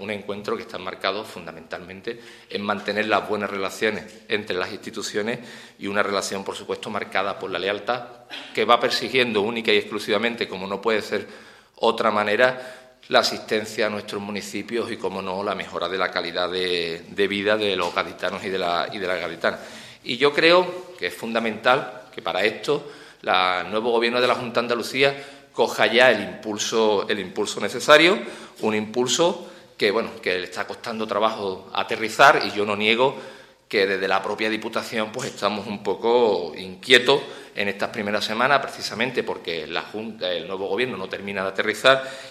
un encuentro que está marcado fundamentalmente en mantener las buenas relaciones entre las instituciones y una relación, por supuesto, marcada por la lealtad, que va persiguiendo única y exclusivamente, como no puede ser otra manera, la asistencia a nuestros municipios y, como no, la mejora de la calidad de vida de los gaditanos y de las gaditanas. Y yo creo que es fundamental que para esto el nuevo Gobierno de la Junta de Andalucía coja ya el impulso necesario, un impulso que le está costando trabajo aterrizar, y yo no niego que desde la propia Diputación pues estamos un poco inquietos en estas primeras semanas, precisamente porque el nuevo Gobierno no termina de aterrizar